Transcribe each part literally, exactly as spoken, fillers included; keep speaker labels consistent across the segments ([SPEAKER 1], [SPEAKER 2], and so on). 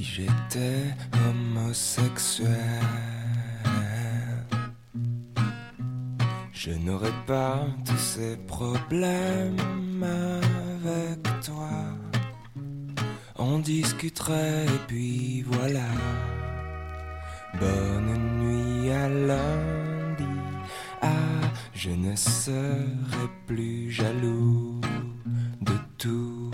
[SPEAKER 1] j'étais homosexuel, je n'aurais pas tous ces problèmes avec toi. On discuterait et puis voilà. Bonne nuit à lundi. Ah, je ne serai plus jaloux de tout.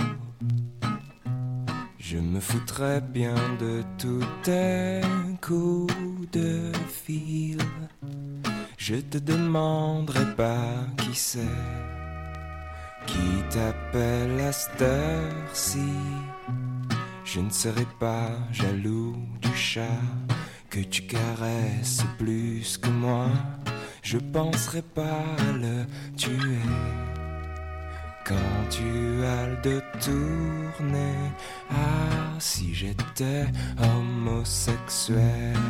[SPEAKER 1] Je me foutrais bien de tous tes coups de fil. Je te demanderai pas qui c'est qui t'appelle à cette heure-ci. Je ne serai pas jaloux du chat que tu caresses plus que moi. Je penserai pas à le tuer quand tu as le dos tourné. Ah, si j'étais homosexuel,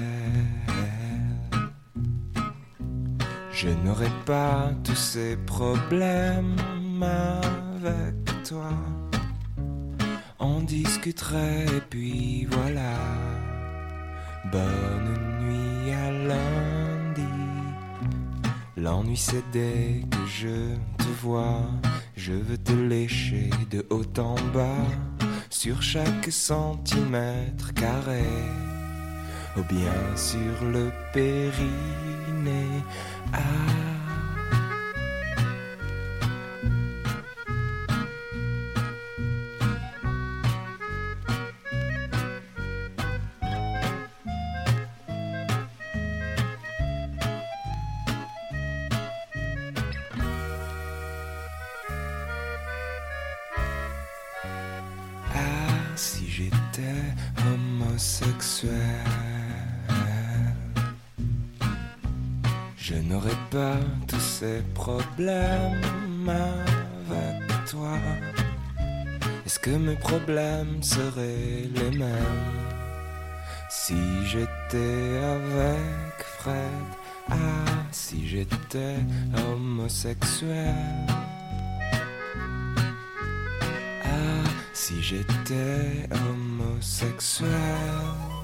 [SPEAKER 1] je n'aurais pas tous ces problèmes avec toi. On discuterait et puis voilà. Bonne nuit à lundi. L'ennui c'est dès que je te vois. Je veux te lécher de haut en bas, sur chaque centimètre carré, ou bien sur le périnée. Ah, si j'étais homosexuel, je n'aurais pas tous ces problèmes avec toi. Est-ce que mes problèmes seraient les mêmes si j'étais avec Fred? Ah, si j'étais homosexuel. Si j'étais homosexuel.